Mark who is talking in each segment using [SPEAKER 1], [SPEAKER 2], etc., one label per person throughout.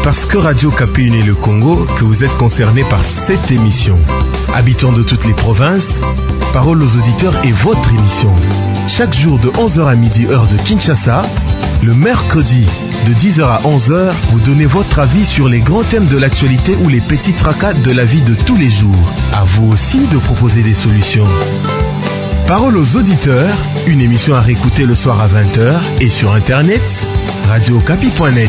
[SPEAKER 1] parce que Radio Okapi unit le Congo que vous êtes concerné par cette émission. Habitants de toutes les provinces, Parole aux auditeurs est votre émission. Chaque jour de 11h à midi heure de Kinshasa, le mercredi de 10h à 11h, vous donnez votre avis sur les grands thèmes de l'actualité ou les petits tracas de la vie de tous les jours. À vous aussi de proposer des solutions. Parole aux auditeurs, une émission à réécouter le soir à 20h et sur internet, radiookapi.net.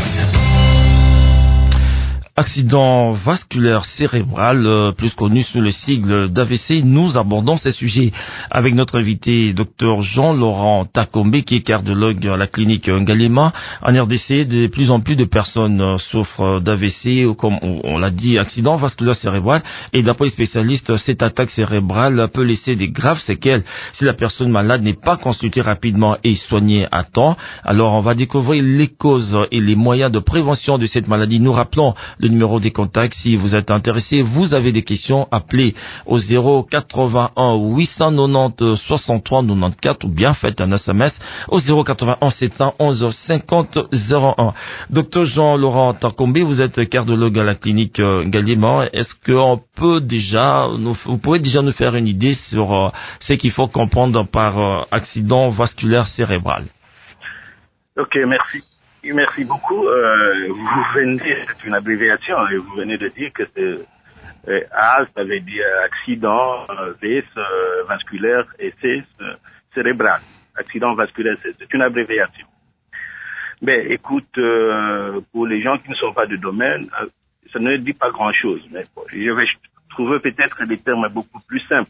[SPEAKER 2] Accident vasculaire cérébral, plus connu sous le sigle d'AVC, nous abordons ces sujets avec notre invité, Dr Jean-Laurent Takombe, qui est cardiologue à la clinique Ngalema. En RDC, de plus en plus de personnes souffrent d'AVC, ou comme on l'a dit, accident vasculaire cérébral. Et d'après les spécialistes, cette attaque cérébrale peut laisser des graves séquelles si la personne malade n'est pas consultée rapidement et soignée à temps. Alors, on va découvrir les causes et les moyens de prévention de cette maladie. Nous rappelons le numéro des contacts. Si vous êtes intéressé, vous avez des questions, appelez au 081 890 63 94 ou bien faites un SMS au 081 711 50 01. Docteur Jean-Laurent Takombe, vous êtes cardiologue à la clinique Ngalema. Est-ce qu'on peut déjà, vous pouvez déjà nous faire une idée sur ce qu'il faut comprendre par accident vasculaire cérébral?
[SPEAKER 3] Ok, merci. Merci beaucoup. Vous venez, c'est une abréviation, et vous venez de dire que c'est A, ça veut dire accident, V, vasculaire, et C, cérébral. Accident vasculaire, c'est une abréviation. Mais écoute, pour les gens qui ne sont pas de domaine, ça ne dit pas grand-chose. Mais bon, je vais trouver peut-être des termes beaucoup plus simples.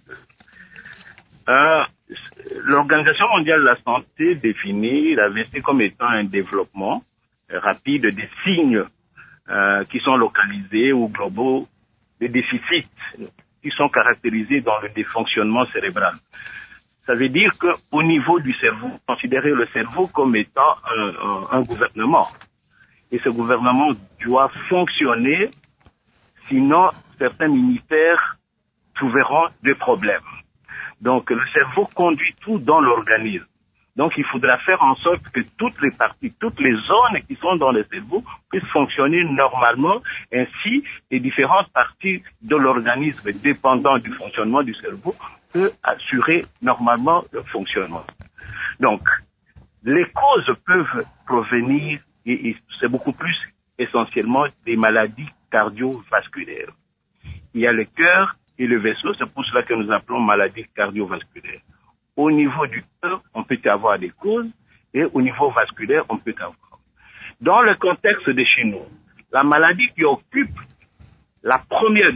[SPEAKER 3] L'Organisation mondiale de la santé définit l'AVC comme étant un développement rapide des signes qui sont localisés ou globaux, des déficits qui sont caractérisés dans le défonctionnement cérébral. Ça veut dire qu'au niveau du cerveau, considérer le cerveau comme étant un gouvernement. Et ce gouvernement doit fonctionner, sinon certains ministères trouveront des problèmes. Donc, le cerveau conduit tout dans l'organisme. Donc, il faudra faire en sorte que toutes les parties, toutes les zones qui sont dans le cerveau puissent fonctionner normalement. Ainsi, les différentes parties de l'organisme dépendant du fonctionnement du cerveau peuvent assurer normalement le fonctionnement. Donc, les causes peuvent provenir, et c'est beaucoup plus essentiellement des maladies cardiovasculaires. Il y a le cœur et le vaisseau, c'est pour cela que nous appelons maladie cardiovasculaire. Au niveau du cœur, on peut avoir des causes, et au niveau vasculaire, on peut avoir. Dans le contexte de chez nous, la maladie qui occupe la première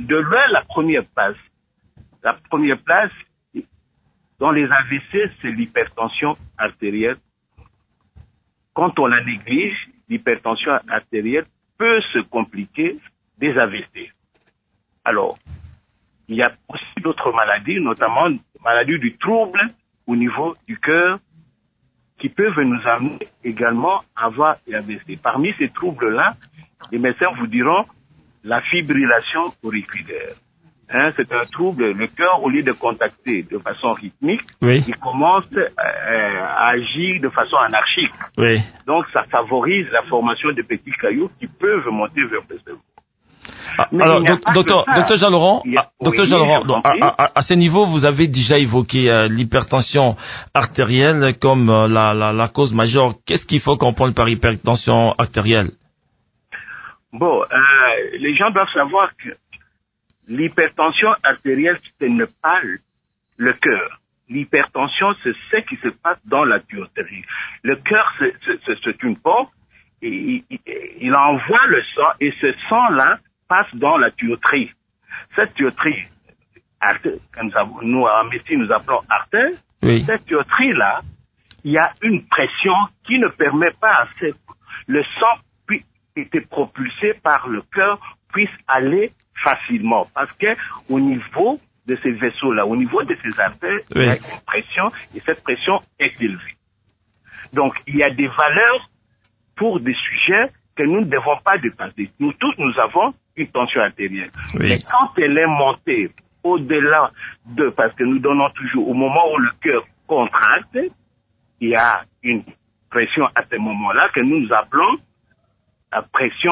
[SPEAKER 3] place dans les AVC, c'est l'hypertension artérielle. Quand on la néglige, l'hypertension artérielle peut se compliquer des AVC. Alors, il y a aussi d'autres maladies, notamment maladies du trouble au niveau du cœur, qui peuvent nous amener également à avoir des AVC. Parmi ces troubles-là, les médecins vous diront la fibrillation auriculaire. C'est un trouble, le cœur, au lieu de contacter de façon rythmique,
[SPEAKER 2] Oui.
[SPEAKER 3] il commence à agir de façon anarchique.
[SPEAKER 2] Oui.
[SPEAKER 3] Donc, ça favorise la formation de petits cailloux qui peuvent monter vers le cerveau.
[SPEAKER 2] Alors, docteur Jean-Laurent, à ce niveau, vous avez déjà évoqué l'hypertension artérielle comme la cause majeure. Qu'est-ce qu'il faut comprendre par hypertension artérielle?
[SPEAKER 3] Bon, les gens doivent savoir que l'hypertension artérielle, ce n'est pas le cœur. L'hypertension, c'est ce qui se passe dans la tuyauterie. Le cœur, c'est une pompe, et il envoie le sang, et ce sang-là passe dans la tuyauterie. Cette tuyauterie, nous en médecine nous appelons artère, oui. Cette tuyauterie-là, il y a une pression qui ne permet pas à le sang puisse être propulsé par le cœur, puisse aller facilement. Parce que au niveau de ces vaisseaux-là, au niveau de ces artères, oui. Il y a une pression, et cette pression est élevée. Donc, il y a des valeurs pour des sujets que nous ne devons pas dépasser. Nous tous, nous avons une tension artérielle. Oui. Mais quand elle est montée au-delà parce que nous donnons toujours, au moment où le cœur contracte, il y a une pression à ce moment-là que nous appelons la pression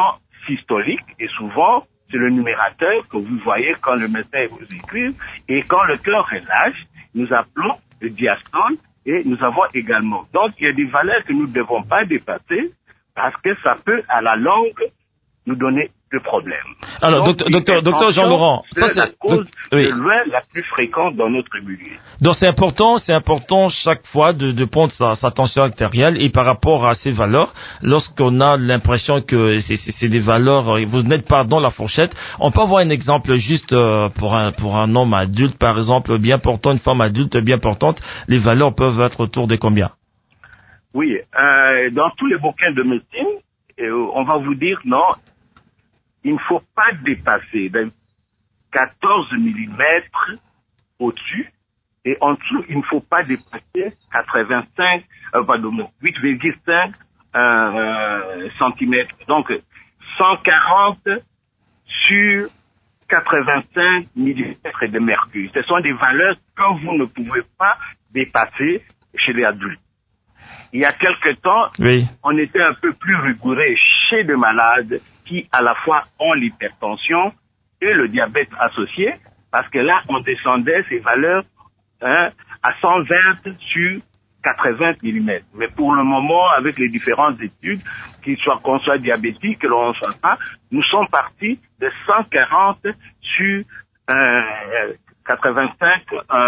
[SPEAKER 3] systolique et souvent c'est le numérateur que vous voyez quand le médecin vous écrit, et quand le cœur relâche, nous appelons le diastole, et nous avons également. Donc il y a des valeurs que nous ne devons pas dépasser parce que ça peut à la longue nous donner de problèmes.
[SPEAKER 2] Alors,
[SPEAKER 3] donc,
[SPEAKER 2] docteur Jean-Laurent,
[SPEAKER 3] c'est la cause de loin la plus fréquente dans notre milieu.
[SPEAKER 2] Donc c'est important chaque fois de prendre sa tension artérielle, et par rapport à ces valeurs, lorsqu'on a l'impression que c'est des valeurs, vous n'êtes pas dans la fourchette, on peut avoir un exemple juste pour un homme adulte, par exemple, bien portant, une femme adulte bien portante, les valeurs peuvent être autour de combien?
[SPEAKER 3] Oui, dans tous les bouquins de médecine, on va vous dire non, il ne faut pas dépasser 14 mm au-dessus, et en dessous, il ne faut pas dépasser 8,5 cm. Donc, 140 sur 85 mm de mercure. Ce sont des valeurs que vous ne pouvez pas dépasser chez les adultes. Il y a quelque temps, on était un peu plus rigoureux chez des malades qui à la fois ont l'hypertension et le diabète associé, parce que là, on descendait ces valeurs à 120 sur 80 mm. Mais pour le moment, avec les différentes études, qu'on soit diabétique, que l'on ne soit pas, nous sommes partis de 140 sur 85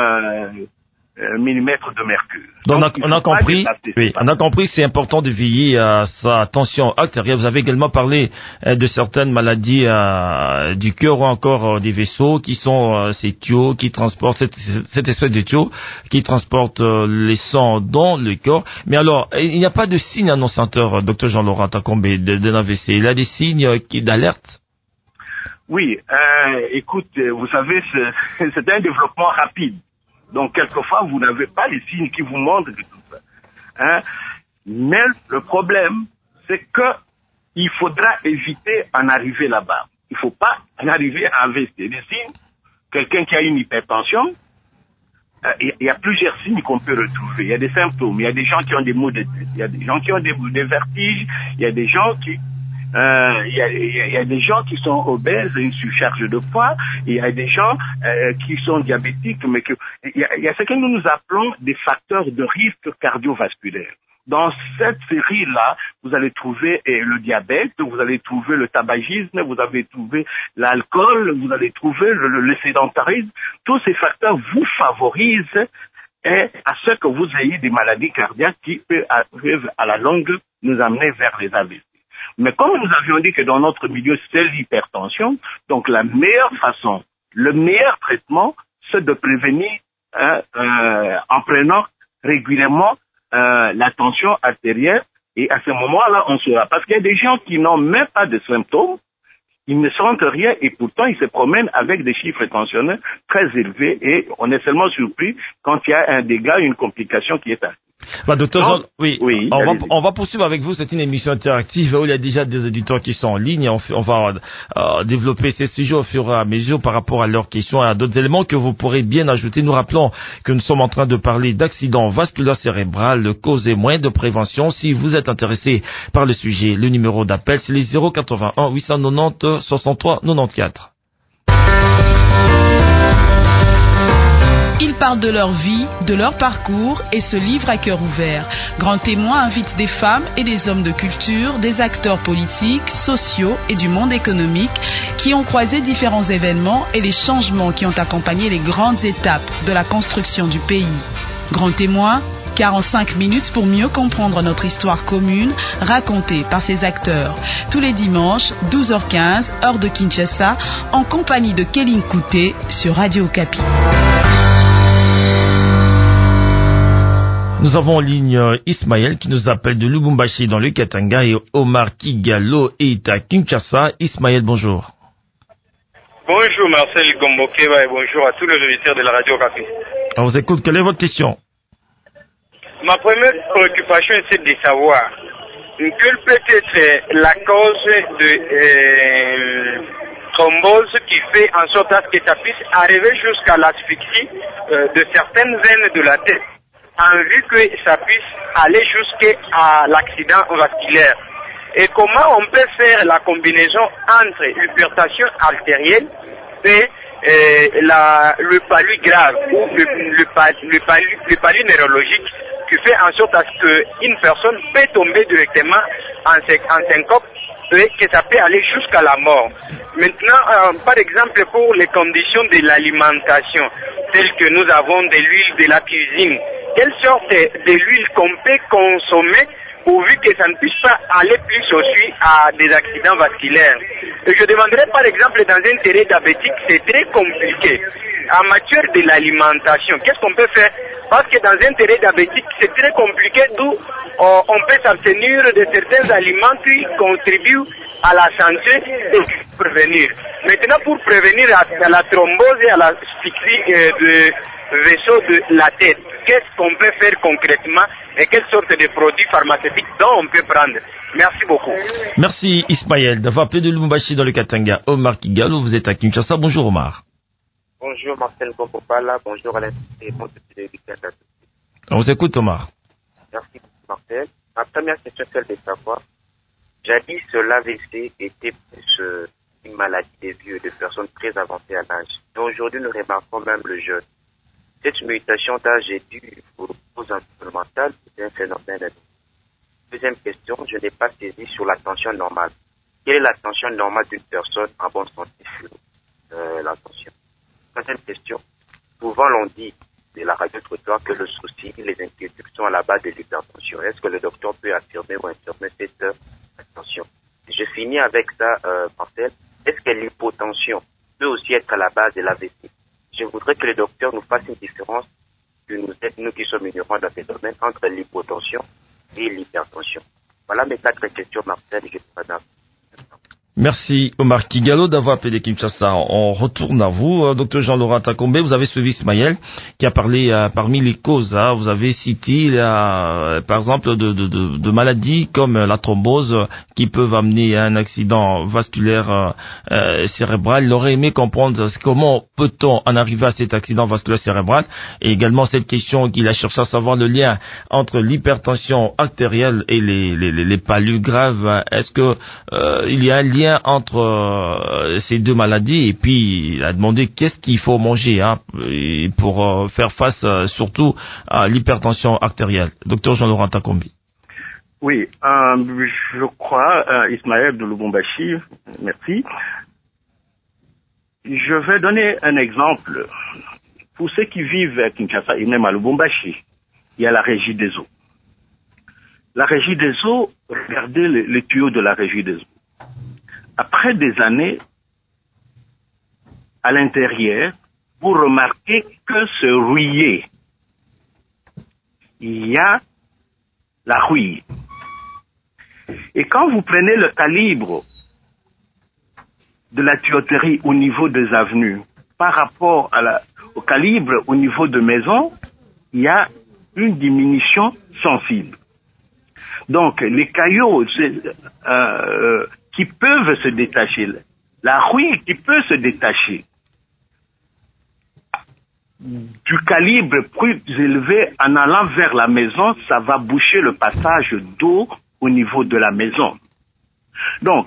[SPEAKER 3] millimètres de mercure.
[SPEAKER 2] Donc on a compris que c'est important de veiller à sa tension artérielle. Vous avez également parlé de certaines maladies du cœur ou encore des vaisseaux qui sont ces tuyaux qui transportent cette espèce de tuyaux qui transportent les sangs dans le corps. Mais alors, il n'y a pas de signe annonçateur, docteur Jean-Laurent Takombe, d'un AVC. Il y a des signes d'alerte?
[SPEAKER 3] Oui, écoute, vous savez, c'est un développement rapide. Donc, quelquefois, vous n'avez pas les signes qui vous montrent de tout ça. Mais le problème, c'est que il faudra éviter d'en arriver là-bas. Il ne faut pas en arriver à AVC. Les signes, quelqu'un qui a une hypertension, il y a plusieurs signes qu'on peut retrouver. Il y a des symptômes. Il y a des gens qui ont des maux de tête. Il y a des gens qui ont des vertiges. Il y a des gens qui... il y a des gens qui sont obèses, une surcharge de poids. Il y a des gens qui sont diabétiques, mais il y a ce que nous appelons des facteurs de risque cardiovasculaire. Dans cette série-là, vous allez trouver le diabète, vous allez trouver le tabagisme, vous allez trouver l'alcool, vous allez trouver le sédentarisme. Tous ces facteurs vous favorisent à ce que vous ayez des maladies cardiaques qui peuvent à la longue nous amener vers les AVC. Mais comme nous avions dit que dans notre milieu, c'est l'hypertension, donc la meilleure façon, le meilleur traitement, c'est de prévenir en prenant régulièrement la tension artérielle, et à ce moment-là, on saura. Parce qu'il y a des gens qui n'ont même pas de symptômes, ils ne sentent rien, et pourtant ils se promènent avec des chiffres tensionnels très élevés, et on est seulement surpris quand il y a un dégât, une complication qui est arrivée.
[SPEAKER 2] Docteur Jean, on va poursuivre avec vous. C'est une émission interactive où il y a déjà des auditeurs qui sont en ligne. On va développer ces sujets au fur et à mesure par rapport à leurs questions et à d'autres éléments que vous pourrez bien ajouter. Nous rappelons que nous sommes en train de parler d'accident vasculaire cérébral, le cause et moyens de prévention. Si vous êtes intéressé par le sujet, le numéro d'appel, c'est les 081 890 63 94.
[SPEAKER 4] Ils parlent de leur vie, de leur parcours et se livrent à cœur ouvert. Grand Témoin invite des femmes et des hommes de culture, des acteurs politiques, sociaux et du monde économique qui ont croisé différents événements et les changements qui ont accompagné les grandes étapes de la construction du pays. Grand Témoin, 45 minutes pour mieux comprendre notre histoire commune racontée par ces acteurs. Tous les dimanches, 12h15, heure de Kinshasa, en compagnie de Kéline Kouté sur Radio Okapi.
[SPEAKER 2] Nous avons en ligne Ismaël qui nous appelle de Lubumbashi dans le Katanga et Omar Kigalo est à Kinshasa. Ismaël, bonjour.
[SPEAKER 5] Bonjour Marcel Gombokeba et bonjour à tous les auditeurs de la Radio Okapi.
[SPEAKER 2] On vous écoute, quelle est votre question?
[SPEAKER 5] Ma première préoccupation c'est de savoir quelle peut être la cause de thrombose qui fait en sorte que ça puisse arriver jusqu'à l'asphyxie de certaines veines de la tête, en vue que ça puisse aller jusqu'à l'accident vasculaire. et comment on peut faire la combinaison entre l'hypertension artérielle et le palud grave ou le palud neurologique qui fait en sorte à ce qu'une personne peut tomber directement en syncope et que ça peut aller jusqu'à la mort. Maintenant, par exemple, pour les conditions de l'alimentation, telles que nous avons de l'huile de la cuisine, quelle sorte de l'huile qu'on peut consommer pourvu que ça ne puisse pas aller plus aussi à des accidents vasculaires. Et je demanderais par exemple dans un terrain diabétique, c'est très compliqué. En matière de l'alimentation, qu'est-ce qu'on peut faire? Parce que dans un terrain diabétique, c'est très compliqué, d'où on peut s'abstenir de certains aliments qui contribuent à la santé et prévenir. Maintenant, pour prévenir la thrombose et à l'asphyxie de vaisseau de la tête, qu'est-ce qu'on peut faire concrètement et quelle sorte de produits pharmaceutiques dont on peut prendre? Merci beaucoup.
[SPEAKER 2] Merci Ismaël d'avoir appelé de Lubumbashi dans le Katanga. Omar Kigalo, vous êtes à Kinshasa. Bonjour Omar.
[SPEAKER 6] Bonjour Marcel Gopopala, bonjour Alain et bonjour à
[SPEAKER 2] On vous écoute Omar.
[SPEAKER 6] Merci Marcel. Ma première question est celle de savoir, jadis l'AVC était plus une maladie des vieux, de personnes très avancées à l'âge. Mais aujourd'hui nous remarquons même le jeune. Cette mutation d'âge est due aux causes environnementales ou c'est un phénomène. Deuxième question, je n'ai pas saisi sur la tension normale. Quelle est la tension normale d'une personne en bonne santé sur la tension? Troisième question, souvent l'on dit de la radio-trottoir que le souci, les inquiétudes sont à la base de l'hypertension. Est-ce que le docteur peut affirmer ou infirmer cette tension? Je finis avec ça, Marcel. Est-ce que l'hypotension peut aussi être à la base de l'AVC? Je voudrais que le docteur nous fasse une différence, que nous qui sommes ignorants dans ce domaine, entre l'hypotension et l'hypertension. Voilà mes 4 questions, Marcel, et je vous remercie.
[SPEAKER 2] Merci Omar Kigalo d'avoir appelé Kinshasa. On retourne à vous, Dr Jean-Laurent Takombe. Vous avez suivi Ismaël qui a parlé parmi les causes. Vous avez cité par exemple de maladies comme la thrombose qui peuvent amener à un accident vasculaire cérébral. Il aurait aimé comprendre comment peut-on en arriver à cet accident vasculaire cérébral et également cette question qu'il a cherché à savoir le lien entre l'hypertension artérielle et les palus graves. Est-ce que il y a un lien entre ces deux maladies et puis il a demandé qu'est-ce qu'il faut manger pour faire face surtout à l'hypertension artérielle. Docteur Jean-Laurent Takombi.
[SPEAKER 3] Oui, je crois, Ismaël de Lubumbashi, merci. Je vais donner un exemple. Pour ceux qui vivent à Kinshasa et même à Lubumbashi, il y a la régie des eaux. La régie des eaux, regardez les tuyaux de la régie des eaux. Après des années, à l'intérieur, vous remarquez que ce rouillé, il y a la rouille. Et quand vous prenez le calibre de la tuyauterie au niveau des avenues par rapport au calibre au niveau de maison, il y a une diminution sensible. Donc, les cailloux qui peuvent se détacher, la rouille qui peut se détacher du calibre plus élevé en allant vers la maison, ça va boucher le passage d'eau au niveau de la maison. Donc,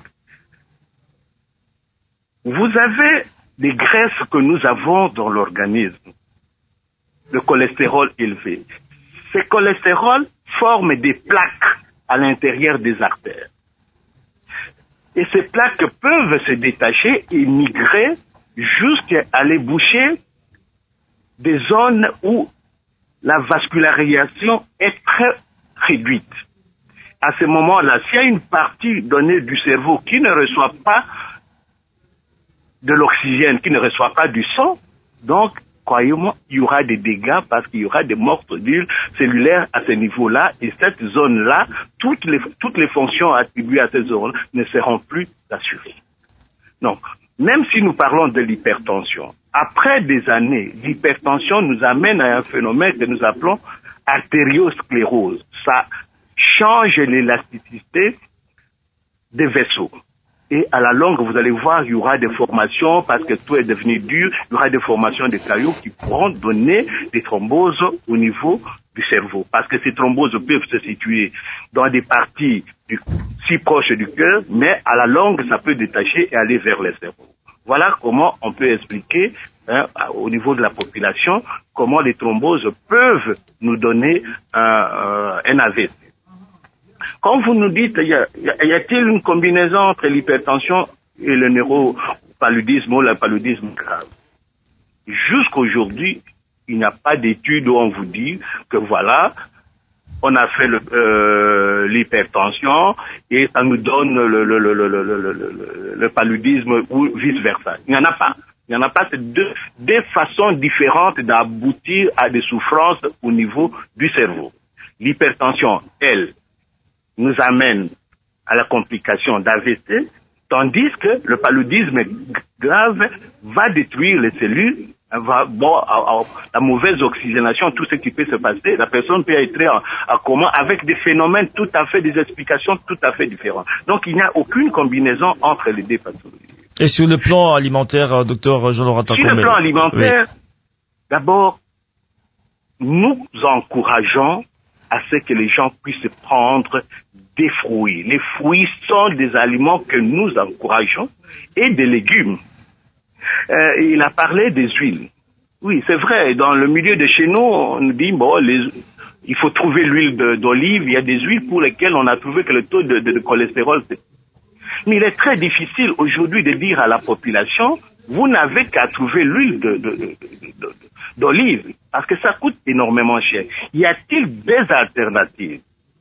[SPEAKER 3] vous avez des graisses que nous avons dans l'organisme, le cholestérol élevé. Ces cholestérols forment des plaques à l'intérieur des artères. Et ces plaques peuvent se détacher et migrer jusqu'à aller boucher des zones où la vascularisation est très réduite. À ce moment-là, s'il y a une partie donnée du cerveau qui ne reçoit pas de l'oxygène, qui ne reçoit pas du sang, donc, croyez-moi, il y aura des dégâts parce qu'il y aura des mortures cellulaires à ce niveau-là et cette zone-là, toutes les fonctions attribuées à cette zone ne seront plus assurées. Donc, même si nous parlons de l'hypertension, après des années, l'hypertension nous amène à un phénomène que nous appelons artériosclérose. Ça change l'élasticité des vaisseaux. Et à la longue, vous allez voir, il y aura des formations, parce que tout est devenu dur, il y aura des formations de cailloux qui pourront donner des thromboses au niveau du cerveau. Parce que ces thromboses peuvent se situer dans des parties si proche du cœur, mais à la longue, ça peut détacher et aller vers le cerveau. Voilà comment on peut expliquer au niveau de la population comment les thromboses peuvent nous donner un AVC. Quand vous nous dites, y a-t-il une combinaison entre l'hypertension et le neuropaludisme ou le paludisme grave? Jusqu'aujourd'hui, il n'y a pas d'études où on vous dit que voilà, on a fait l'hypertension et ça nous donne le paludisme ou vice-versa. Il n'y en a pas. Il n'y en a pas. C'est deux façons différentes d'aboutir à des souffrances au niveau du cerveau. L'hypertension, elle, nous amène à la complication d'AVC, tandis que le paludisme grave va détruire les cellules, la mauvaise oxygénation, tout ce qui peut se passer, la personne peut être en coma avec des phénomènes tout à fait, des explications tout à fait différentes. Donc il n'y a aucune combinaison entre les deux pathologies.
[SPEAKER 2] Et sur le plan alimentaire, docteur Jean-Laurent Takombe?
[SPEAKER 3] Sur le plan alimentaire, oui. D'abord, nous encourageons à ce que les gens puissent prendre des fruits. Les fruits sont des aliments que nous encourageons et des légumes. Il a parlé des huiles. Oui, c'est vrai. Dans le milieu de chez nous, on nous dit il faut trouver l'huile d'olive. Il y a des huiles pour lesquelles on a trouvé que le taux de cholestérol. Mais il est très difficile aujourd'hui de dire à la population, vous n'avez qu'à trouver l'huile d'olive parce que ça coûte énormément cher. Y a-t-il des alternatives?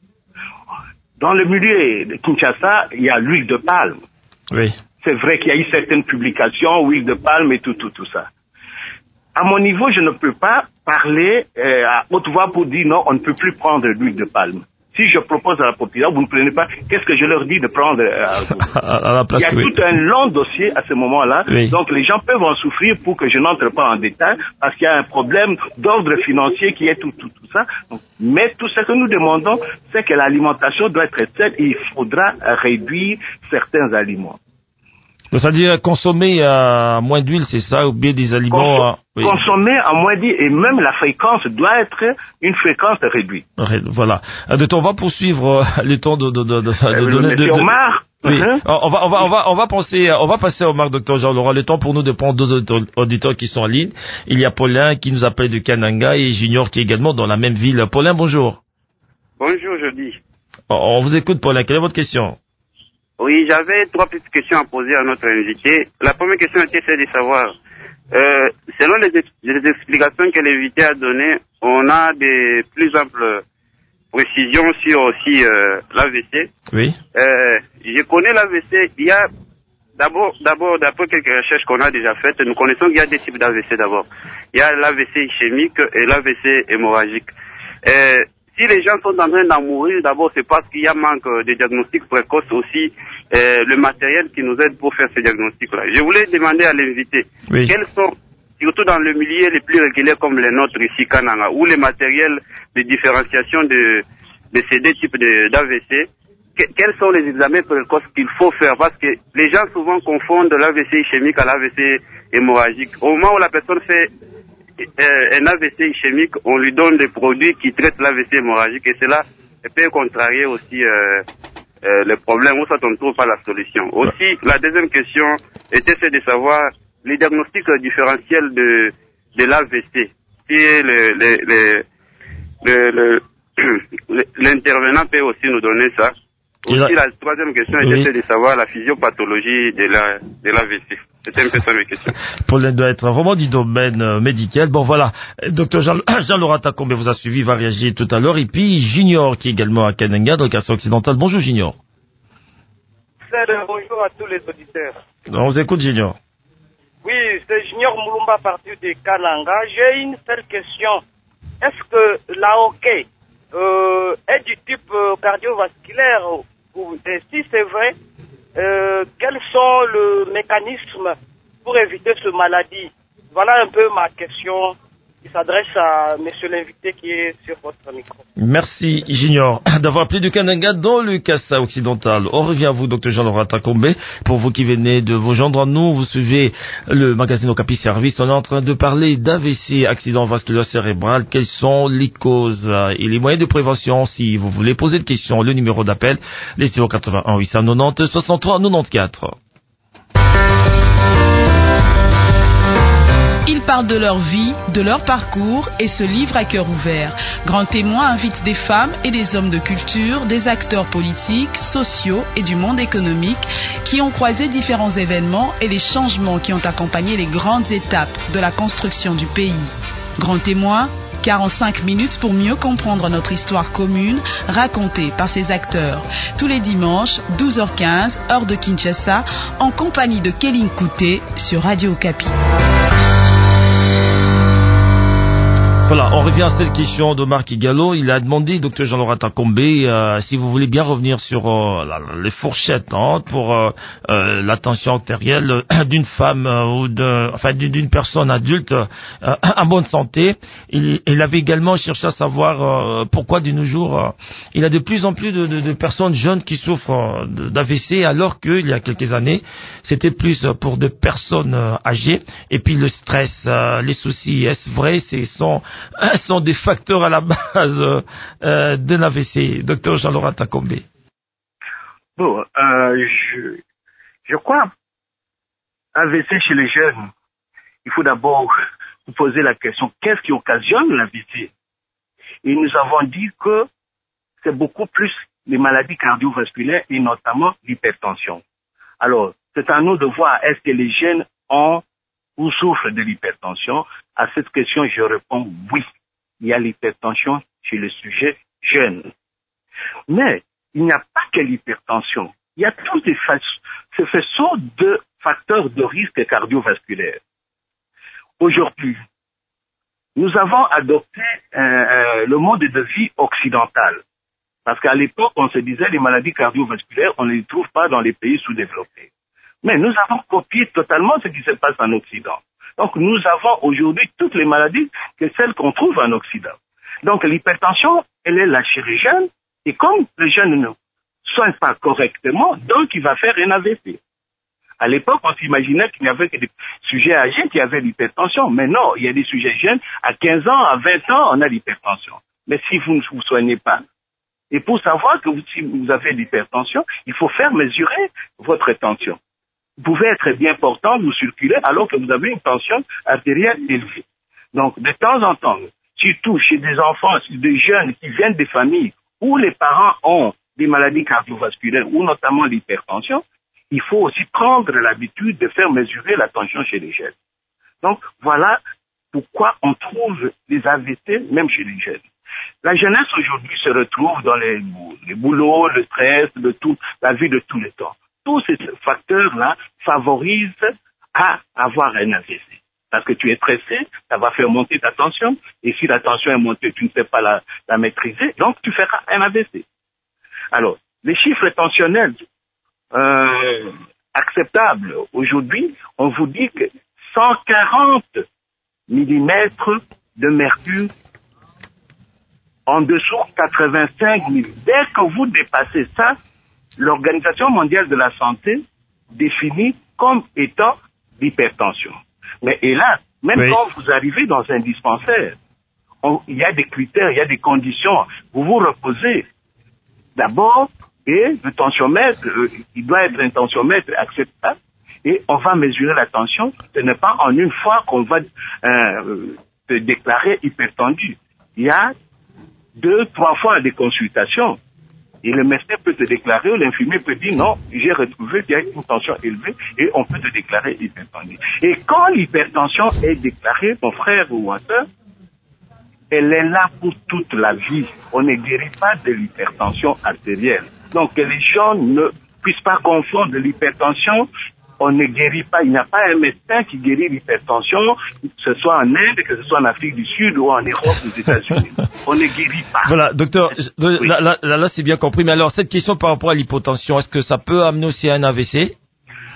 [SPEAKER 3] Dans le milieu de Kinshasa, il y a l'huile de palme.
[SPEAKER 2] Oui.
[SPEAKER 3] C'est vrai qu'il y a eu certaines publications, huile de palme et tout ça. À mon niveau, je ne peux pas parler à haute voix pour dire non, on ne peut plus prendre l'huile de palme. Si je propose à la population, vous ne prenez pas, qu'est-ce que je leur dis de prendre
[SPEAKER 2] à la place,
[SPEAKER 3] il y a tout un long dossier à ce moment-là,
[SPEAKER 2] oui.
[SPEAKER 3] Donc les gens peuvent en souffrir pour que je n'entre pas en détail, parce qu'il y a un problème d'ordre financier qui est tout ça. Donc, mais tout ce que nous demandons, c'est que l'alimentation doit être saine et il faudra réduire certains aliments.
[SPEAKER 2] C'est-à-dire consommer moins d'huile, c'est ça, ou bien des aliments...
[SPEAKER 3] oui. Consommer à moins d'huile, et même la fréquence doit être une fréquence réduite.
[SPEAKER 2] Voilà. On va poursuivre le temps de donner...
[SPEAKER 3] Omar,
[SPEAKER 2] oui. On va passer à Omar, docteur Jean-Laurent, le temps pour nous de prendre deux auditeurs qui sont en ligne. Il y a Paulin qui nous appelle de Kananga et Junior qui est également dans la même ville. Paulin, bonjour.
[SPEAKER 7] Bonjour, je dis.
[SPEAKER 2] On vous écoute, Paulin. Quelle est votre question?
[SPEAKER 7] Oui, j'avais 3 petites questions à poser à notre invité. La première question était celle de savoir, selon les explications que l'invité a données, on a des plus amples précisions sur aussi l'AVC.
[SPEAKER 2] Oui.
[SPEAKER 7] Je connais l'AVC. Il y a d'abord, d'après quelques recherches qu'on a déjà faites, nous connaissons qu'il y a des types d'AVC d'abord. Il y a l'AVC ischémique et l'AVC hémorragique. Si les gens sont en train d'en mourir, d'abord c'est parce qu'il y a manque de diagnostic précoce aussi, le matériel qui nous aide pour faire ce diagnostic-là. Je voulais demander à l'invité,
[SPEAKER 2] oui.
[SPEAKER 7] Quels sont, surtout dans le milieu les plus réguliers comme les nôtres ici, Kananga, où les matériels de différenciation de ces deux types d'AVC, quels sont les examens précoces qu'il faut faire? Parce que les gens souvent confondent l'AVC ischémique à l'AVC hémorragique. Au moment où la personne fait un AVC ischémique, on lui donne des produits qui traitent l'AVC hémorragique et cela peut contrarier aussi le problème où ça ne trouve pas la solution. Aussi, la deuxième question était celle de savoir les diagnostics différentiels de l'AVC. Si l'intervenant peut aussi nous donner ça. Aussi, la troisième question était celle de savoir la physiopathologie de l'AVC. C'était un peu ça mes questions.
[SPEAKER 2] Paulin doit être vraiment du domaine médical. Bon voilà, docteur Jean-Laurent Takombe vous a suivi, va réagir tout à l'heure. Et puis Junior qui est également à Kananga, dans le quartier occidental. Bonjour Junior.
[SPEAKER 8] Bonjour à tous les auditeurs.
[SPEAKER 2] On vous écoute Junior.
[SPEAKER 8] Oui, c'est Junior Moulumba à partir de Kananga. J'ai une seule question. Est-ce que l'AOK est du type cardiovasculaire et si c'est vrai, quels sont les mécanismes pour éviter ce maladie? Voilà un peu ma question. qui s'adresse à monsieur l'invité qui est sur votre micro.
[SPEAKER 2] Merci, Junior, d'avoir appelé du Kananga dans le Kassa occidental. On revient à vous, Dr Jean-Laurent Takombe. Pour vous qui venez de vous joindre à nous, vous suivez le magazine Okapi Service. On est en train de parler d'AVC, accident vasculaire cérébral. Quelles sont les causes et les moyens de prévention? Si vous voulez poser des questions, le numéro d'appel, les 081 890 63 94.
[SPEAKER 4] Ils parlent de leur vie, de leur parcours et se livrent à cœur ouvert. Grand Témoin invite des femmes et des hommes de culture, des acteurs politiques, sociaux et du monde économique qui ont croisé différents événements et les changements qui ont accompagné les grandes étapes de la construction du pays. Grand Témoin, 45 minutes pour mieux comprendre notre histoire commune racontée par ces acteurs. Tous les dimanches, 12h15, heure de Kinshasa, en compagnie de Kéline Kouté sur Radio Okapi.
[SPEAKER 2] Voilà, on revient à cette question de Marc Igalo. Il a demandé, Dr Jean-Laurent Takombe, si vous voulez bien revenir sur les fourchettes pour la tension artérielle d'une femme ou d'une personne adulte en bonne santé. Il avait également cherché à savoir pourquoi de nos jours il y a de plus en plus de personnes jeunes qui souffrent d'AVC, alors qu'il y a quelques années c'était plus pour des personnes âgées. Et puis le stress, les soucis, est-ce vrai, sont des facteurs à la base d'un AVC, Dr Jean-Laurent Takombe?
[SPEAKER 3] Bon, je crois, AVC chez les jeunes, il faut d'abord vous poser la question, qu'est-ce qui occasionne l'AVC? Et nous avons dit que c'est beaucoup plus les maladies cardiovasculaires et notamment l'hypertension. Alors, c'est à nous de voir, est-ce que les jeunes ont ou souffrent de l'hypertension? À cette question, je réponds oui. Il y a l'hypertension chez les sujets jeunes. Mais il n'y a pas que l'hypertension. Il y a tous ces faisceaux de facteurs de risque cardiovasculaire. Aujourd'hui, nous avons adopté le mode de vie occidental. Parce qu'à l'époque, on se disait les maladies cardiovasculaires, on ne les trouve pas dans les pays sous-développés. Mais nous avons copié totalement ce qui se passe en Occident. Donc nous avons aujourd'hui toutes les maladies que celles qu'on trouve en Occident. Donc l'hypertension, elle est là chez les jeunes, et comme les jeunes ne soignent pas correctement, donc il va faire un AVC. À l'époque, on s'imaginait qu'il n'y avait que des sujets âgés qui avaient l'hypertension. Mais non, il y a des sujets jeunes, à 15 ans, à 20 ans, on a l'hypertension. Mais si vous ne vous soignez pas, et pour savoir que si vous avez l'hypertension, il faut faire mesurer votre tension. Vous pouvez être bien portant, vous circulez, alors que vous avez une tension artérielle élevée. Donc, de temps en temps, surtout chez des enfants, des jeunes qui viennent des familles où les parents ont des maladies cardiovasculaires ou notamment l'hypertension, il faut aussi prendre l'habitude de faire mesurer la tension chez les jeunes. Donc, voilà pourquoi on trouve des AVC même chez les jeunes. La jeunesse aujourd'hui se retrouve dans les boulots, le stress, la vie de tous les temps. Tous ces facteurs-là favorisent à avoir un AVC. Parce que tu es stressé, ça va faire monter ta tension, et si la tension est montée, tu ne sais pas la maîtriser, donc tu feras un AVC. Alors, les chiffres tensionnels acceptables aujourd'hui, on vous dit que 140 mm de mercure en dessous 85 000. Dès que vous dépassez ça, l'Organisation mondiale de la santé définit comme étant l'hypertension. Mais hélas, même quand vous arrivez dans un dispensaire, il y a des critères, il y a des conditions. Vous vous reposez d'abord et le tensiomètre, il doit être un tensiomètre acceptable et on va mesurer la tension. Ce n'est pas en une fois qu'on va te déclarer hypertendu. Il y a 2-3 fois des consultations. Et le médecin peut te déclarer, ou l'infirmier peut dire non, j'ai retrouvé qu'il y a une tension élevée et on peut te déclarer hypertendu. Et quand l'hypertension est déclarée, mon frère ou ma soeur, elle est là pour toute la vie. On ne guérit pas de l'hypertension artérielle. Donc que les gens ne puissent pas confondre l'hypertension. On ne guérit pas, il n'y a pas un médecin qui guérit l'hypertension, que ce soit en Inde, que ce soit en Afrique du Sud ou en Europe, aux États-Unis. On ne guérit pas.
[SPEAKER 2] Voilà, docteur, là c'est bien compris. Mais alors, cette question par rapport à l'hypotension, est-ce que ça peut amener aussi à un AVC?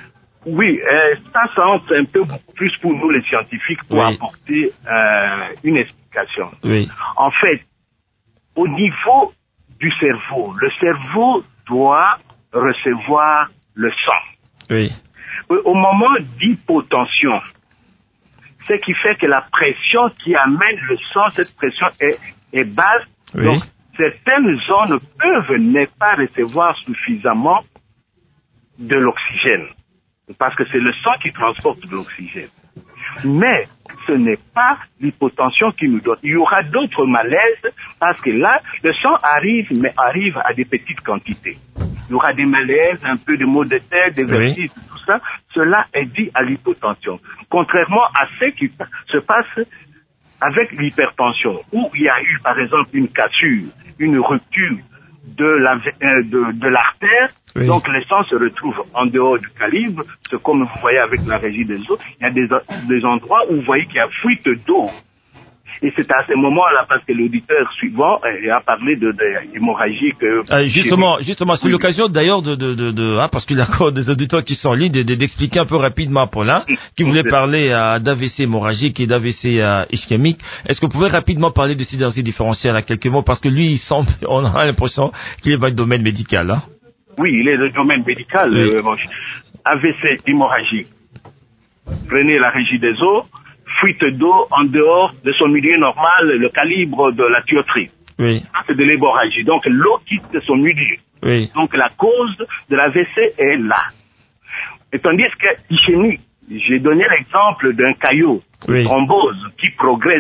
[SPEAKER 3] Oui, ça entre un peu beaucoup plus pour nous les scientifiques pour apporter une explication.
[SPEAKER 2] Oui.
[SPEAKER 3] En fait, au niveau du cerveau, le cerveau doit recevoir le sang.
[SPEAKER 2] Oui.
[SPEAKER 3] Au moment d'hypotension, ce qui fait que la pression qui amène le sang, cette pression est basse.
[SPEAKER 2] Oui.
[SPEAKER 3] Donc, certaines zones peuvent ne pas recevoir suffisamment de l'oxygène. Parce que c'est le sang qui transporte de l'oxygène. Mais ce n'est pas l'hypotension qui nous donne. Il y aura d'autres malaises parce que là, le sang arrive, mais arrive à des petites quantités. Il y aura des malaises, un peu de maux de tête, des vertiges, tout ça. Cela est dû à l'hypotension. Contrairement à ce qui se passe avec l'hypertension, où il y a eu, par exemple, une cassure, une rupture de l'artère, donc le sang se retrouve en dehors du calibre. C'est comme vous voyez avec la régie des eaux, il y a des endroits où vous voyez qu'il y a fuite d'eau. Et c'est à ce moment-là, parce que l'auditeur suivant a parlé de hémorragie que...
[SPEAKER 2] Justement, c'est l'occasion d'ailleurs parce qu'il y a encore des auditeurs qui sont en ligne, d'expliquer un peu rapidement à Paulin, qui voulait parler d'AVC hémorragique et d'AVC ischémique. Est-ce que vous pouvez rapidement parler de sidérurgie différentielle à quelques mots, parce que lui, on a l'impression qu'il est dans le domaine médical, hein?
[SPEAKER 3] Oui, il est dans le domaine médical. AVC hémorragique. Prenez la régie des eaux, fuite d'eau en dehors de son milieu normal, le calibre de la tuyauterie.
[SPEAKER 2] Oui.
[SPEAKER 3] C'est de l'hémorragie. Donc l'eau quitte son milieu.
[SPEAKER 2] Oui.
[SPEAKER 3] Donc la cause de l'AVC est là. Et tandis que l'ischémie, j'ai donné l'exemple d'un caillot, une thrombose qui progresse,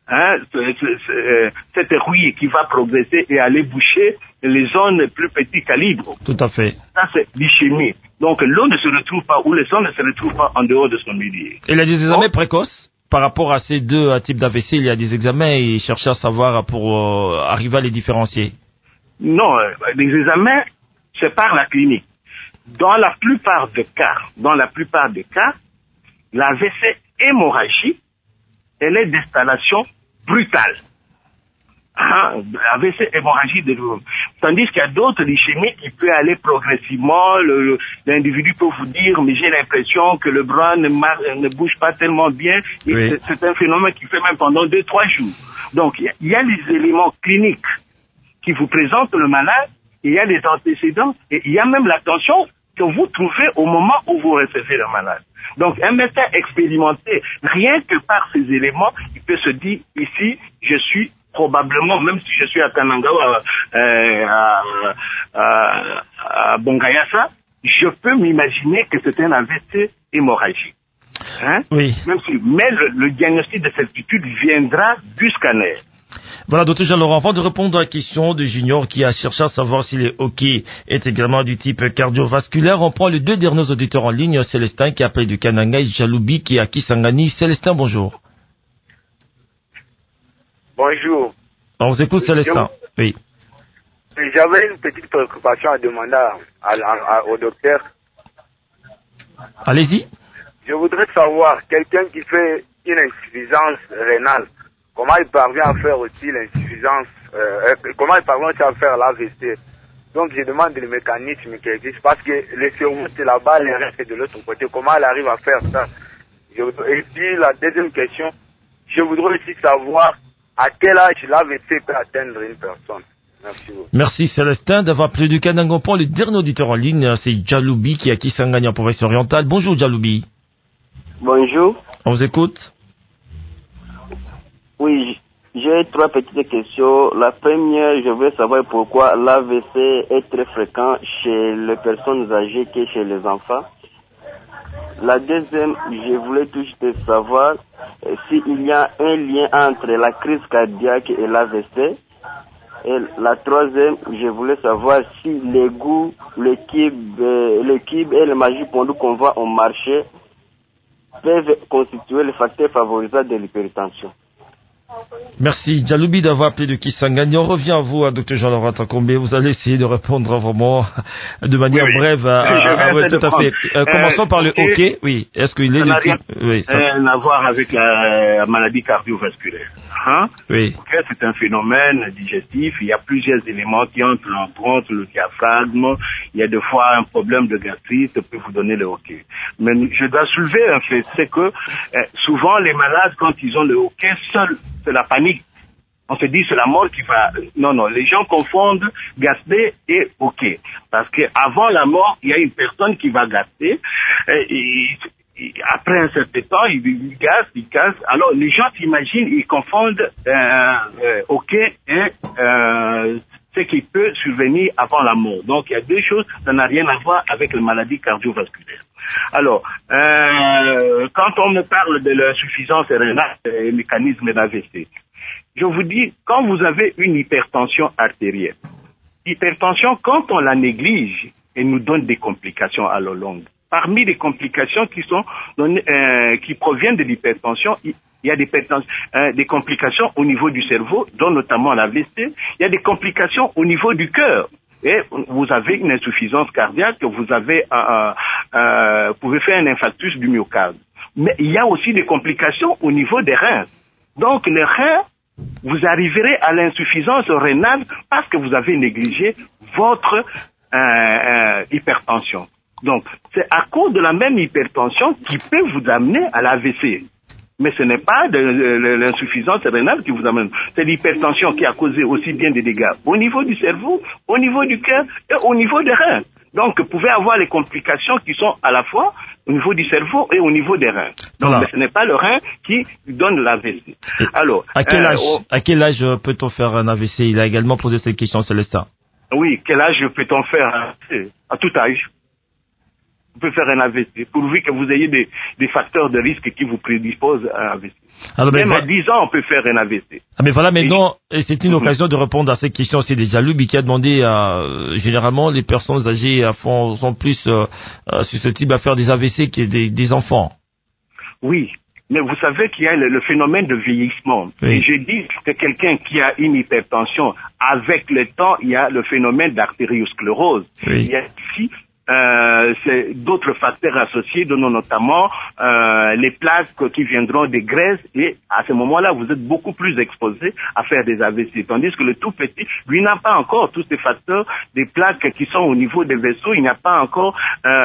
[SPEAKER 3] cette rouille qui va progresser et aller boucher les zones plus petits calibres.
[SPEAKER 2] Tout à fait.
[SPEAKER 3] Ça c'est l'ischémie. Donc l'eau ne se retrouve pas, ou le sang ne se retrouve pas en dehors de son milieu.
[SPEAKER 2] Et il y a des examens précoces par rapport à ces deux types d'AVC. Il y a des examens et chercher à savoir pour arriver à les différencier.
[SPEAKER 3] Non, les examens, c'est par la clinique. Dans la plupart des cas, l'AVC hémorragie, elle est d'installation brutale. AVC hémorragie de l'eau. Tandis qu'il y a d'autres ischémiques qui peuvent aller progressivement. L'individu peut vous dire, mais j'ai l'impression que le bras ne bouge pas tellement bien. Et c'est un phénomène qui fait même pendant 2-3 jours. Donc, il y a les éléments cliniques qui vous présentent le malade, et il y a les antécédents, et il y a même la tension que vous trouvez au moment où vous recevez le malade. Donc, un médecin expérimenté, rien que par ces éléments, il peut se dire, ici, je suis probablement, même si je suis à Kanangawa, à Bongayasa, je peux m'imaginer que c'est un AVC hémorragique.
[SPEAKER 2] Oui.
[SPEAKER 3] Mais le diagnostic de certitude viendra du scanner.
[SPEAKER 2] Voilà, docteur Jean-Laurent, avant de répondre à la question de Junior qui a cherché à savoir si les hockey est également du type cardiovasculaire, on prend les deux derniers auditeurs en ligne, Célestin qui appelle du Kananga et Jaloubi qui est à Kisangani. Célestin, bonjour.
[SPEAKER 9] Bonjour.
[SPEAKER 2] On vous écoute, Célestin. Oui.
[SPEAKER 9] J'avais une petite préoccupation à demander au docteur.
[SPEAKER 2] Allez-y.
[SPEAKER 9] Je voudrais savoir, quelqu'un qui fait une insuffisance rénale, comment il parvient à faire aussi l'insuffisance, comment il parvient aussi à faire l'AVC. Donc je demande le mécanisme qui existe, parce que le cerveau c'est là-bas, le reste est de l'autre côté. Comment elle arrive à faire ça? Et puis la deuxième question, je voudrais aussi savoir à quel âge l'AVC peut atteindre une personne. Merci beaucoup.
[SPEAKER 2] Merci Célestin d'avoir appelé du Kananga. On prend le dernier auditeur en ligne, c'est Jaloubi qui est à Kisangani en province orientale. Bonjour Jaloubi.
[SPEAKER 10] Bonjour.
[SPEAKER 2] On vous écoute.
[SPEAKER 10] Oui, j'ai trois petites questions. La première, je veux savoir pourquoi l'AVC est très fréquent chez les personnes âgées que chez les enfants. La deuxième, je voulais tout juste savoir s'il y a un lien entre la crise cardiaque et l'AVC. Et la troisième, je voulais savoir si les goûts, le kib et le magie pendant qu'on va au marché peuvent constituer le facteur favorisant de l'hypertension.
[SPEAKER 2] Merci Jaloubi d'avoir appelé de Kisangani. On revient à vous, Dr Jean-Laurent Takombe. Vous allez essayer de répondre vraiment de manière brève. Tout à fait. Commençons par le hockey. Oui. Est-ce qu'il est
[SPEAKER 3] ça n'a rien à voir avec la maladie cardiovasculaire.
[SPEAKER 2] Oui.
[SPEAKER 3] C'est un phénomène digestif. Il y a plusieurs éléments qui entrent en compte, le diaphragme. Il y a des fois un problème de gastrite peut vous donner le hoquet. Mais je dois soulever un fait, c'est que souvent les malades, quand ils ont le hoquet, seul, c'est la panique. On se dit c'est la mort qui va... Non, les gens confondent gaster et hoquet. Parce que avant la mort, il y a une personne qui va gaster. Et après un certain temps, il gasse. Alors les gens s'imaginent, ils confondent hoquet et ce qui peut survenir avant la mort. Donc il y a deux choses, ça n'a rien à voir avec les maladies cardiovasculaires. Alors, quand on me parle de l'insuffisance rénale et mécanisme d'AVC, je vous dis, quand vous avez une hypertension artérielle, quand on la néglige, elle nous donne des complications à la longue. Parmi les complications qui proviennent de l'hypertension, il y a des complications au niveau du cerveau, dont notamment l'AVC. Il y a des complications au niveau du cœur. Et vous avez une insuffisance cardiaque, vous pouvez faire un infarctus du myocarde. Mais il y a aussi des complications au niveau des reins. Donc les reins, vous arriverez à l'insuffisance rénale parce que vous avez négligé votre hypertension. Donc, c'est à cause de la même hypertension qui peut vous amener à l'AVC. Mais ce n'est pas de l'insuffisance rénale qui vous amène. C'est l'hypertension qui a causé aussi bien des dégâts au niveau du cerveau, au niveau du cœur et au niveau des reins. Donc, vous pouvez avoir les complications qui sont à la fois au niveau du cerveau et au niveau des reins. Donc, voilà. Mais ce n'est pas le rein qui donne l'AVC. Alors,
[SPEAKER 2] à quel âge peut-on faire un AVC? Il a également posé cette question, Célestin.
[SPEAKER 3] Oui, quel âge peut-on faire un AVC? À tout âge. Vous pouvez faire un AVC, pourvu que vous ayez des facteurs de risque qui vous prédisposent à un AVC. Alors, même à 10 ans, on peut faire un AVC.
[SPEAKER 2] Ah, mais voilà, maintenant, c'est une occasion de répondre à cette question. C'est déjà Loubi qui a demandé généralement, les personnes âgées sont plus susceptibles à faire des AVC que des enfants.
[SPEAKER 3] Oui, mais vous savez qu'il y a le phénomène de vieillissement. Oui. Et je dis que quelqu'un qui a une hypertension, avec le temps, il y a le phénomène d'artériosclérose. Oui. Il y a ici c'est d'autres facteurs associés, dont notamment les plaques qui viendront des graisses, et à ce moment-là, vous êtes beaucoup plus exposé à faire des AVC. Tandis que le tout petit, lui, n'a pas encore tous ces facteurs, des plaques qui sont au niveau des vaisseaux, il n'y a pas encore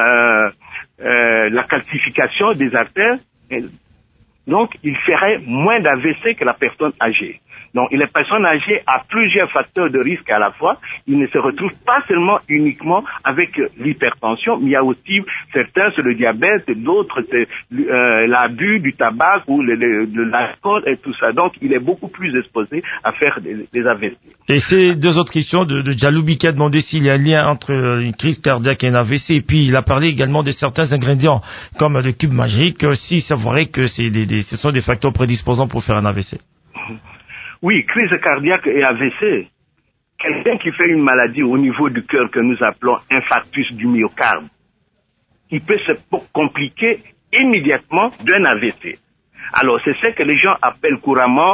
[SPEAKER 3] la calcification des artères. Donc, il ferait moins d'AVC que la personne âgée. Donc, les personnes âgées ont plusieurs facteurs de risque à la fois. Ils ne se retrouvent pas seulement uniquement avec l'hypertension, mais il y a aussi certains, c'est le diabète, d'autres, c'est l'abus du tabac ou de l'alcool et tout ça. Donc, il est beaucoup plus exposé à faire des AVC.
[SPEAKER 2] Et ces deux autres questions de Djaloubi qui a demandé s'il y a un lien entre une crise cardiaque et un AVC. Et puis, il a parlé également de certains ingrédients, comme le cube magique, si c'est vrai que ce sont des facteurs prédisposants pour faire un AVC.
[SPEAKER 3] Oui, crise cardiaque et AVC. Quelqu'un qui fait une maladie au niveau du cœur que nous appelons infarctus du myocarde, il peut se compliquer immédiatement d'un AVC. Alors, c'est ce que les gens appellent couramment,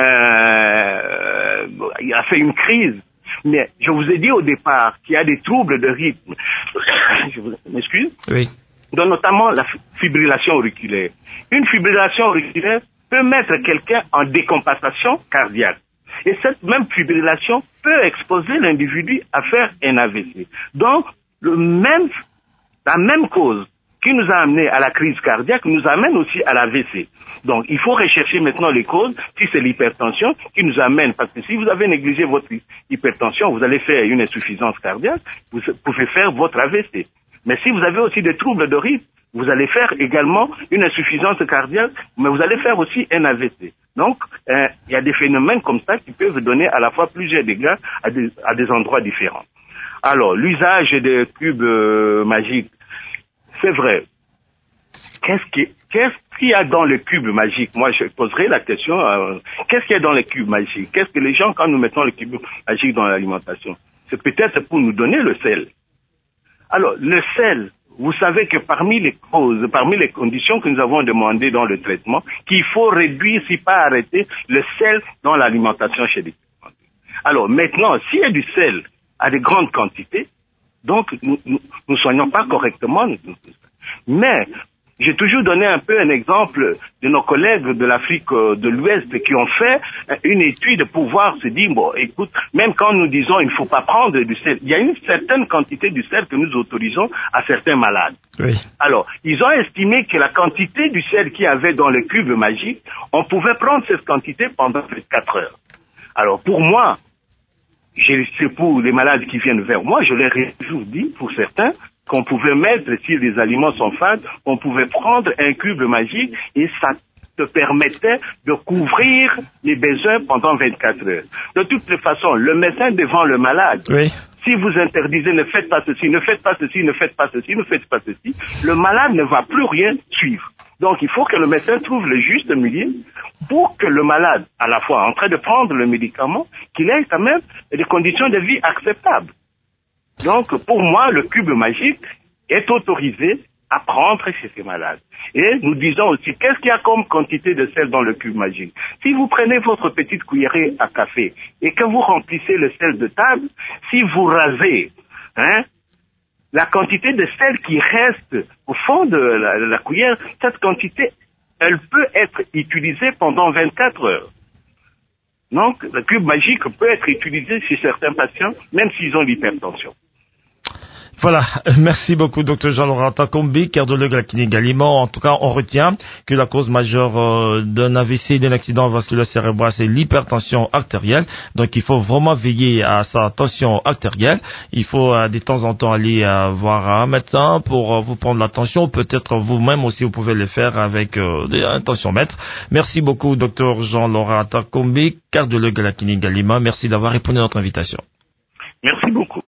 [SPEAKER 3] il a fait une crise. Mais je vous ai dit au départ qu'il y a des troubles de rythme. Je m'excuse.
[SPEAKER 2] Oui.
[SPEAKER 3] Donc, notamment la fibrillation auriculaire. Une fibrillation auriculaire peut mettre quelqu'un en décompensation cardiaque. Et cette même fibrillation peut exposer l'individu à faire un AVC. Donc, la même cause qui nous a amené à la crise cardiaque nous amène aussi à l'AVC. Donc, il faut rechercher maintenant les causes, si c'est l'hypertension qui nous amène, parce que si vous avez négligé votre hypertension, vous allez faire une insuffisance cardiaque, vous pouvez faire votre AVC. Mais si vous avez aussi des troubles de rythme, vous allez faire également une insuffisance cardiaque, mais vous allez faire aussi un AVC. Donc, il y a des phénomènes comme ça qui peuvent donner à la fois plusieurs dégâts à des endroits différents. Alors, l'usage des cubes magiques, c'est vrai. Qu'est-ce qu'il y a dans le cube magique? Moi, je poserai la question, qu'est-ce qu'il y a dans le cube magique? Qu'est-ce que les gens, quand nous mettons le cube magique dans l'alimentation? C'est peut-être pour nous donner le sel. Alors, le sel, vous savez que parmi les causes, parmi les conditions que nous avons demandées dans le traitement, qu'il faut réduire, si pas arrêter, le sel dans l'alimentation chez les enfants. Alors maintenant, s'il y a du sel à de grandes quantités, donc nous ne soignons pas correctement. Mais J'ai toujours donné un peu un exemple de nos collègues de l'Afrique de l'Ouest qui ont fait une étude pour pouvoir se dire, bon, écoute, même quand nous disons il ne faut pas prendre du sel, il y a une certaine quantité du sel que nous autorisons à certains malades.
[SPEAKER 2] Oui.
[SPEAKER 3] Alors, ils ont estimé que la quantité du sel qu'il y avait dans le cube magique, on pouvait prendre cette quantité pendant 24 heures. Alors, pour moi, c'est pour les malades qui viennent vers moi, je leur ai toujours dit, pour certains, qu'on pouvait mettre, si les aliments sont fades, on pouvait prendre un cube magique et ça te permettait de couvrir les besoins pendant 24 heures. De toutes les façons, le médecin devant le malade,
[SPEAKER 2] oui.
[SPEAKER 3] Si vous interdisez, ne faites pas ceci, ne faites pas ceci, ne faites pas ceci, ne faites pas ceci, le malade ne va plus rien suivre. Donc il faut que le médecin trouve le juste milieu pour que le malade, à la fois en train de prendre le médicament, qu'il ait quand même des conditions de vie acceptables. Donc pour moi, le cube magique est autorisé à prendre chez ces malades. Et nous disons aussi, qu'est-ce qu'il y a comme quantité de sel dans le cube magique? Si vous prenez votre petite cuillerée à café et que vous remplissez le sel de table, si vous rasez, la quantité de sel qui reste au fond de la cuillère, cette quantité, elle peut être utilisée pendant 24 heures. Donc, le cube magique peut être utilisé chez certains patients, même s'ils ont l'hypertension.
[SPEAKER 2] Voilà, merci beaucoup Dr Jean-Laurent Takombi, cardiologue à la clinique Gallimard. En tout cas, on retient que la cause majeure d'un AVC, d'un accident vasculaire cérébral, c'est l'hypertension artérielle. Donc il faut vraiment veiller à sa tension artérielle. Il faut de temps en temps aller voir un médecin pour vous prendre la tension. Peut-être vous-même aussi, vous pouvez le faire avec un tensiomètre. Merci beaucoup Dr Jean-Laurent Takombi, cardiologue à la clinique Gallimard. Merci d'avoir répondu à notre invitation.
[SPEAKER 3] Merci beaucoup.